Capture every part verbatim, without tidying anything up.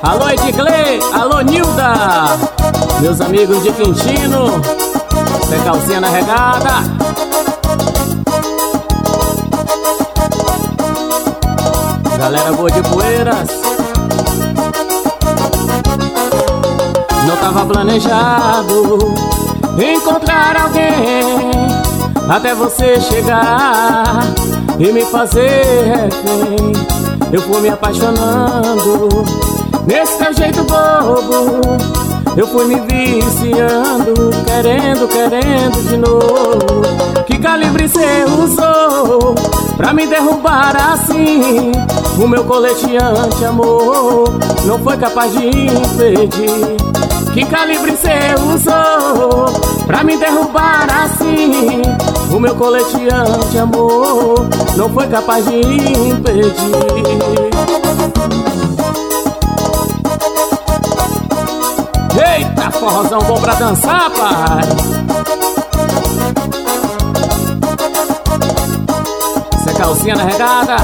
Alô Edgley, alô Nilda, meus amigos de Quintino, Zé Calcinha na regada. Galera boa de Poeiras. Não tava planejado encontrar alguém até você chegar e me fazer refém. Eu fui me apaixonando nesse teu jeito bobo, eu fui me viciando, querendo, querendo de novo. Que calibre cê usou pra me derrubar assim? O meu colete anti-amor não foi capaz de impedir. Que calibre cê usou pra me derrubar assim? O meu colete anti-amor não foi capaz de impedir. Eita, forrozão bom pra dançar, pai. Zé Calcinha na regada.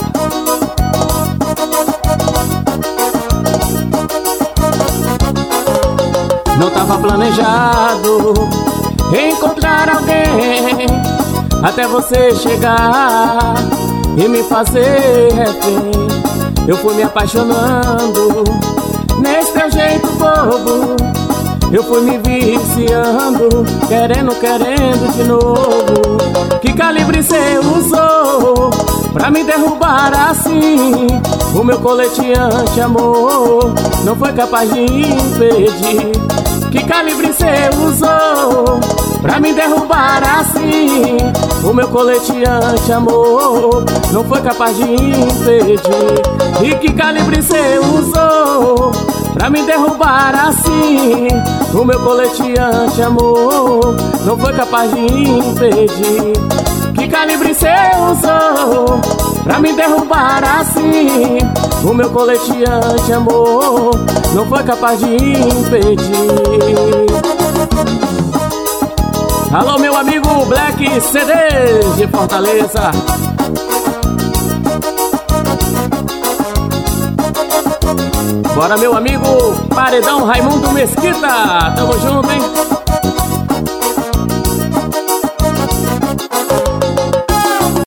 Não tava planejado encontrar alguém até você chegar e me fazer refém. Eu fui me apaixonando nesse teu jeito bobo, eu fui me viciando, querendo, querendo de novo. Que calibre cê usou pra me derrubar assim? O meu colete anti-amor não foi capaz de impedir. Que calibre cê usou pra me derrubar assim? O meu colete anti-amor não foi capaz de impedir. E que calibre cê usou pra me derrubar assim? O meu colete anti-amor não foi capaz de impedir. Que calibre cê usou pra me derrubar assim? O meu colete anti-amor não foi capaz de impedir. Alô meu amigo Black C D de Fortaleza. Bora meu amigo Paredão Raimundo Mesquita, tamo junto, hein?